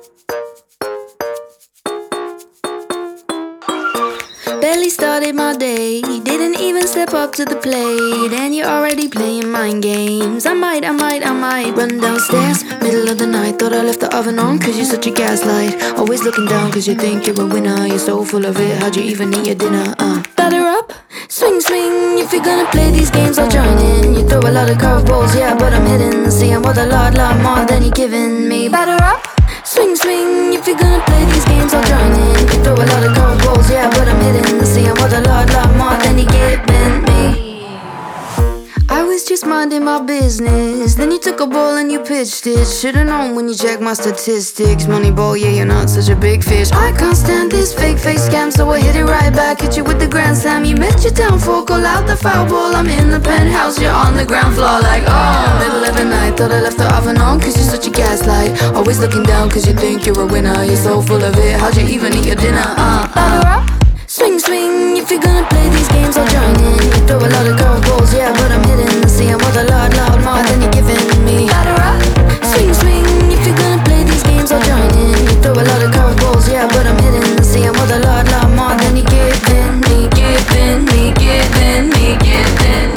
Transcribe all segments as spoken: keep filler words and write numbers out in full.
Barely started my day, didn't even step up to the plate, and you're already playing mind games. I might, I might, I might run downstairs, middle of the night. Thought I left the oven on cause you're such a gaslight. Always looking down cause you think you're a winner. You're so full of it, how'd you even eat your dinner? Uh, batter up, swing, swing. If you're gonna play these games, I'll join in. You throw a lot of curveballs, yeah, but I'm hitting. See, I'm worth a lot, lot more than you're giving me. Batter up, swing, swing. If you're gonna play these games, I'll join in. You throw a lot of curveballs, yeah, but I'm hitting. See, I'm worth a lot, lot more than you're giving me. I was just minding my business, then you took a ball and you pitched it. Should've known when you checked my statistics. Moneyball, yeah, you're not such a big fish. I can't stand this fake fake scam, so I hit it right back at you with the grand slam. You met your downfall, call out the foul ball. I'm in the penthouse, you're on the ground floor like, oh. Middle of the night, thought I left the oven on cause you're such a gaslight. Always looking down cause you think you're a winner. You're so full of it, how'd you even eat your dinner? Uh, uh. Swing, swing, if you're gonna play these games, I'll join in. You throw a lot of curveballs, yeah, but I'm hitting. See, I'm worth a lot, lot more than you're giving me. Batter up, swing, swing, if you're gonna play these games, I'll join in. You throw a lot of curveballs, yeah, but I'm hitting. See, I'm worth a lot, lot more than you're giving me, giving me, giving me, giving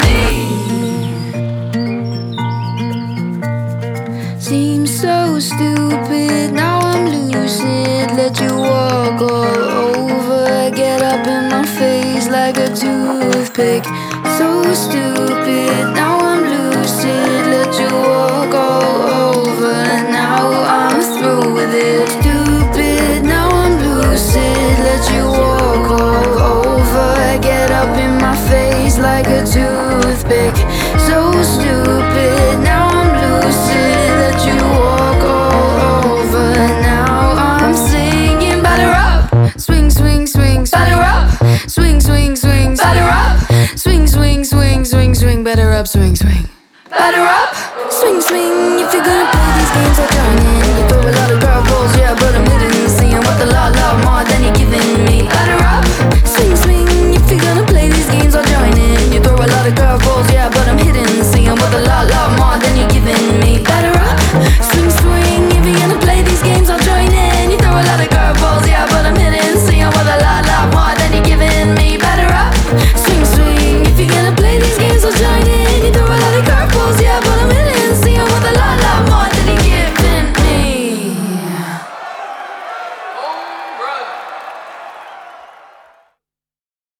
me. Seems so stupid, now I'm lucid. Let you walk all over. Get up in my face like a toothpick. So stupid, now I'm lucid. Let you walk all over. Now I'm through with it. Stupid, now I'm lucid. Let you walk all over. Get up in my face like a toothpick. So stupid, now I'm lucid. Let you walk all over. Now I'm singing, batter up, swing, swing, swing, batter up, swing, swing, swing, batter up, swing, swing, swing, swing, swing, batter up, swing, swing, batter up, swing, swing. If you're gonna play these games, I'll join in.